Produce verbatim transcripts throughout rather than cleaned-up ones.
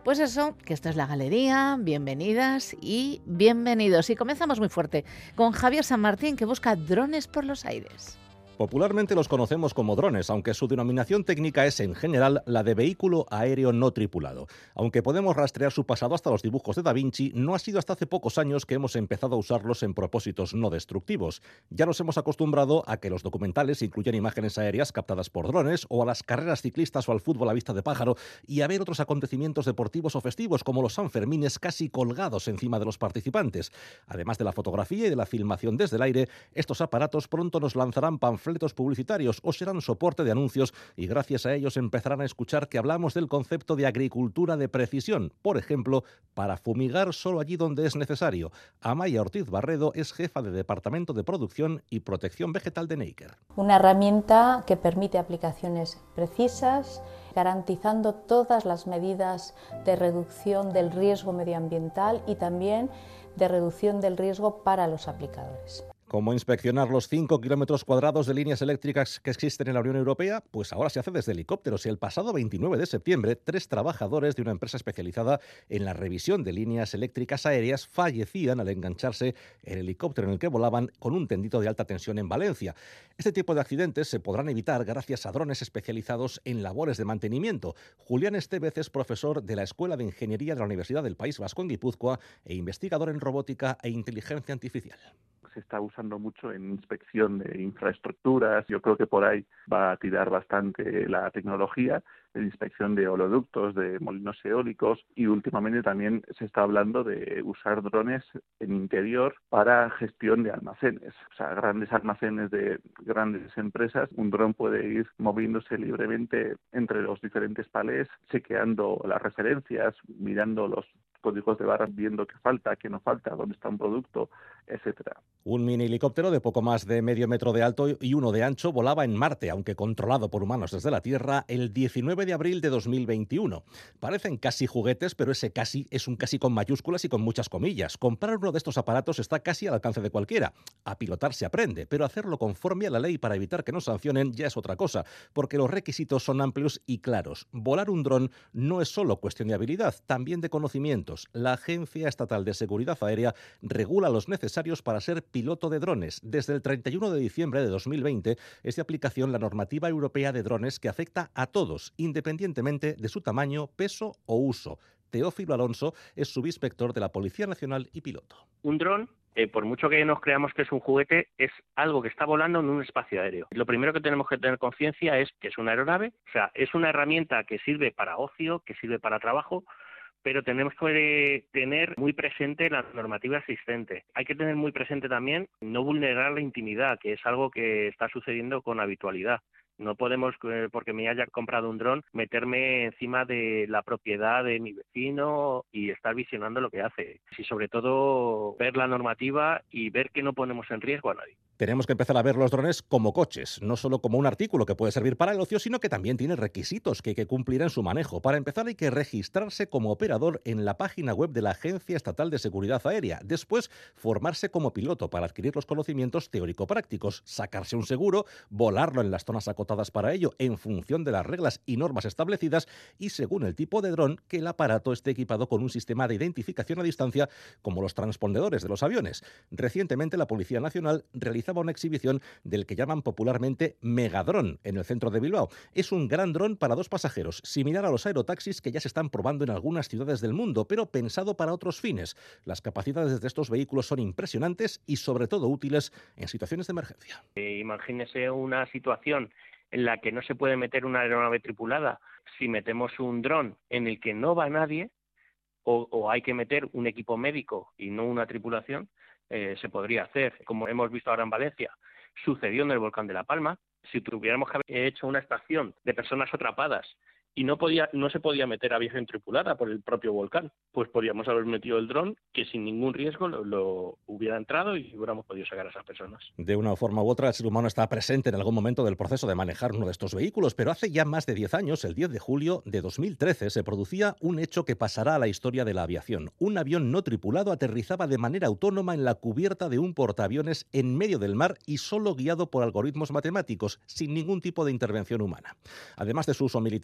Pues eso, que esto es La Galería, bienvenidas y bienvenidos. Y comenzamos muy fuerte con Javier San Martín, que busca drones por los aires. Popularmente los conocemos como drones, aunque su denominación técnica es en general la de vehículo aéreo no tripulado. Aunque podemos rastrear su pasado hasta los dibujos de Da Vinci, no ha sido hasta hace pocos años que hemos empezado a usarlos en propósitos no destructivos. Ya nos hemos acostumbrado a que los documentales incluyan imágenes aéreas captadas por drones, o a las carreras ciclistas o al fútbol a vista de pájaro, y a ver otros acontecimientos deportivos o festivos como los Sanfermines casi colgados encima de los participantes. Además de la fotografía y de la filmación desde el aire, estos aparatos pronto nos lanzarán panfletos publicitarios o serán soporte de anuncios, y gracias a ellos empezarán a escuchar que hablamos del concepto de agricultura de precisión, por ejemplo, para fumigar solo allí donde es necesario. Amaya Ortiz Barredo es jefa de Departamento de Producción y Protección Vegetal de Neiker. Una herramienta que permite aplicaciones precisas, garantizando todas las medidas de reducción del riesgo medioambiental y también de reducción del riesgo para los aplicadores. ¿Cómo inspeccionar los cinco kilómetros cuadrados de líneas eléctricas que existen en la Unión Europea? Pues ahora se hace desde helicópteros, y el pasado veintinueve de septiembre, tres trabajadores de una empresa especializada en la revisión de líneas eléctricas aéreas fallecían al engancharse el helicóptero en el que volaban con un tendito de alta tensión en Valencia. Este tipo de accidentes se podrán evitar gracias a drones especializados en labores de mantenimiento. Julián Estevez es profesor de la Escuela de Ingeniería de la Universidad del País Vasco en Guipúzcoa e investigador en robótica e inteligencia artificial. Se está usando mucho en inspección de infraestructuras. Yo creo que por ahí va a tirar bastante la tecnología, en inspección de oleoductos, de molinos eólicos, y últimamente también se está hablando de usar drones en interior para gestión de almacenes. O sea, grandes almacenes de grandes empresas, un dron puede ir moviéndose libremente entre los diferentes palés, chequeando las referencias, mirando los códigos de barras, viendo qué falta, qué no falta, dónde está un producto, etcétera. Un mini helicóptero de poco más de medio metro de alto y uno de ancho volaba en Marte, aunque controlado por humanos desde la Tierra, el diecinueve de abril de dos mil veintiuno. Parecen casi juguetes, pero ese casi es un casi con mayúsculas y con muchas comillas. Comprar uno de estos aparatos está casi al alcance de cualquiera. A pilotar se aprende, pero hacerlo conforme a la ley para evitar que nos sancionen ya es otra cosa, porque los requisitos son amplios y claros. Volar un dron no es solo cuestión de habilidad, también de conocimientos. La Agencia Estatal de Seguridad Aérea regula los necesarios para ser piloto de drones. Desde el treinta y uno de diciembre de dos mil veinte es de aplicación la normativa europea de drones, que afecta a todos, independientemente de su tamaño, peso o uso. Teófilo Alonso es subinspector de la Policía Nacional y piloto. Un dron, eh, por mucho que nos creamos que es un juguete, es algo que está volando en un espacio aéreo. Lo primero que tenemos que tener conciencia es que es una aeronave, o sea, es una herramienta que sirve para ocio, que sirve para trabajo, pero tenemos que tener muy presente la normativa existente. Hay que tener muy presente también no vulnerar la intimidad, que es algo que está sucediendo con habitualidad. No podemos, porque me haya comprado un dron, meterme encima de la propiedad de mi vecino y estar visionando lo que hace. Y sobre todo ver la normativa y ver que no ponemos en riesgo a nadie. Tenemos que empezar a ver los drones como coches, no solo como un artículo que puede servir para el ocio, sino que también tiene requisitos que hay que cumplir en su manejo. Para empezar, hay que registrarse como operador en la página web de la Agencia Estatal de Seguridad Aérea. Después, formarse como piloto para adquirir los conocimientos teórico-prácticos, sacarse un seguro, volarlo en las zonas acotadas para ello en función de las reglas y normas establecidas, y según el tipo de dron, que el aparato esté equipado con un sistema de identificación a distancia como los transpondedores de los aviones. Recientemente, la Policía Nacional realizaba una exhibición del que llaman popularmente megadrón en el centro de Bilbao. Es un gran dron para dos pasajeros, similar a los aerotaxis que ya se están probando en algunas ciudades del mundo, pero pensado para otros fines. Las capacidades de estos vehículos son impresionantes y sobre todo útiles en situaciones de emergencia. Eh, imagínese una situación en la que no se puede meter una aeronave tripulada. Si metemos un dron en el que no va nadie, o, o hay que meter un equipo médico y no una tripulación, eh, se podría hacer. Como hemos visto ahora en Valencia, sucedió en el volcán de La Palma. Si tuviéramos que haber hecho una estación de personas atrapadas y no podía, no se podía meter aviación tripulada por el propio volcán, pues podríamos haber metido el dron, que sin ningún riesgo lo, lo hubiera entrado y hubiéramos podido sacar a esas personas. De una forma u otra, el ser humano está presente en algún momento del proceso de manejar uno de estos vehículos, pero hace ya más de diez años, el diez de julio de dos mil trece, se producía un hecho que pasará a la historia de la aviación. Un avión no tripulado aterrizaba de manera autónoma en la cubierta de un portaaviones en medio del mar y solo guiado por algoritmos matemáticos, sin ningún tipo de intervención humana. Además de su uso militar, los drones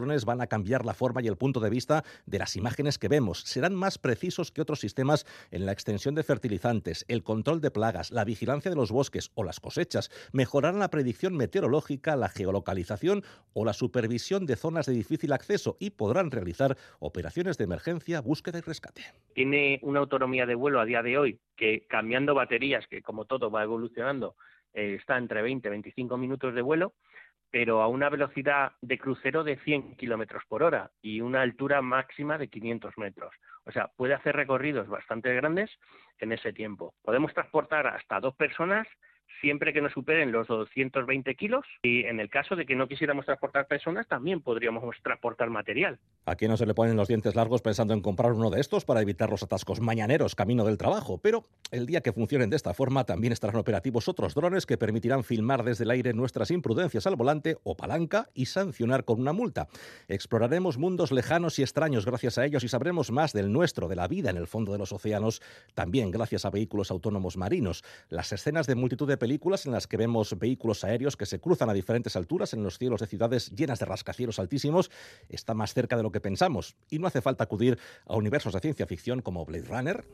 drones van a cambiar la forma y el punto de vista de las imágenes que vemos. Serán más precisos que otros sistemas en la extensión de fertilizantes, el control de plagas, la vigilancia de los bosques o las cosechas. Mejorarán la predicción meteorológica, la geolocalización o la supervisión de zonas de difícil acceso y podrán realizar operaciones de emergencia, búsqueda y rescate. Tiene una autonomía de vuelo a día de hoy que, cambiando baterías, que como todo va evolucionando, eh, está entre veinte a veinticinco minutos de vuelo, pero a una velocidad de crucero de cien kilómetros por hora y una altura máxima de quinientos metros. O sea, puede hacer recorridos bastante grandes en ese tiempo. Podemos transportar hasta dos personas siempre que no superen los doscientos veinte kilos, y en el caso de que no quisiéramos transportar personas también podríamos transportar material. ¿A quién no se le ponen los dientes largos pensando en comprar uno de estos para evitar los atascos mañaneros camino del trabajo? Pero el día que funcionen de esta forma también estarán operativos otros drones que permitirán filmar desde el aire nuestras imprudencias al volante o palanca y sancionar con una multa. Exploraremos mundos lejanos y extraños gracias a ellos y sabremos más del nuestro, de la vida en el fondo de los océanos, también gracias a vehículos autónomos marinos. Las escenas de multitud de películas en las que vemos vehículos aéreos que se cruzan a diferentes alturas en los cielos de ciudades llenas de rascacielos altísimos está más cerca de lo que pensamos, y no hace falta acudir a universos de ciencia ficción como Blade Runner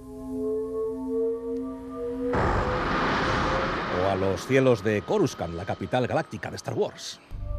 o a los cielos de Coruscant, la capital galáctica de Star Wars.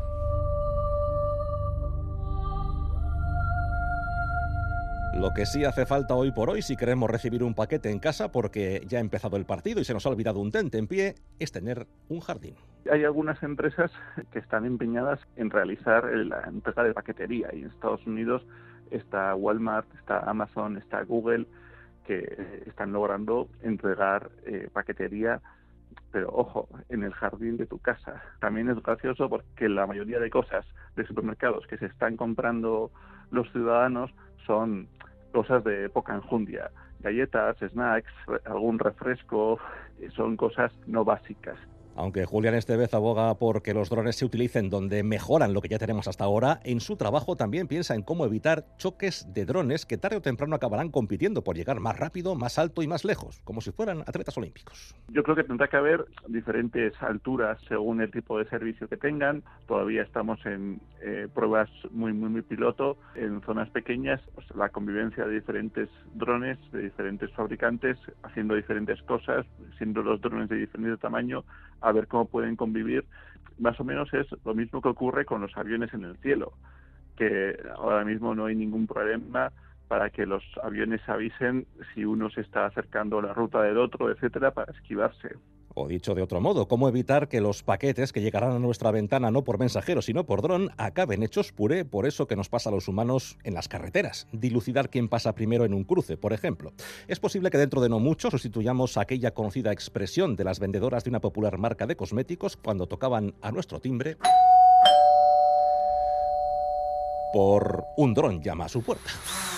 Lo que sí hace falta hoy por hoy, si queremos recibir un paquete en casa porque ya ha empezado el partido y se nos ha olvidado un tentempié, es tener un jardín. Hay algunas empresas que están empeñadas en realizar la entrega de paquetería, y en Estados Unidos está Walmart, está Amazon, está Google, que están logrando entregar eh, paquetería, pero ojo, en el jardín de tu casa. También es gracioso porque la mayoría de cosas de supermercados que se están comprando los ciudadanos son cosas de poca enjundia, galletas, snacks, algún refresco, son cosas no básicas. Aunque Julián Estevez aboga por que los drones se utilicen donde mejoran lo que ya tenemos hasta ahora, en su trabajo también piensa en cómo evitar choques de drones que tarde o temprano acabarán compitiendo por llegar más rápido, más alto y más lejos, como si fueran atletas olímpicos. Yo creo que tendrá que haber diferentes alturas según el tipo de servicio que tengan. Todavía estamos en eh, pruebas muy, muy, muy piloto. En zonas pequeñas, pues, la convivencia de diferentes drones, de diferentes fabricantes, haciendo diferentes cosas, siendo los drones de diferente tamaño, a ver cómo pueden convivir. Más o menos es lo mismo que ocurre con los aviones en el cielo, que ahora mismo no hay ningún problema para que los aviones avisen si uno se está acercando a la ruta del otro, etcétera, para esquivarse. O dicho de otro modo, cómo evitar que los paquetes que llegarán a nuestra ventana no por mensajero sino por dron acaben hechos puré por eso que nos pasa a los humanos en las carreteras. Dilucidar quién pasa primero en un cruce, por ejemplo. Es posible que dentro de no mucho sustituyamos aquella conocida expresión de las vendedoras de una popular marca de cosméticos cuando tocaban a nuestro timbre por un dron llama a su puerta.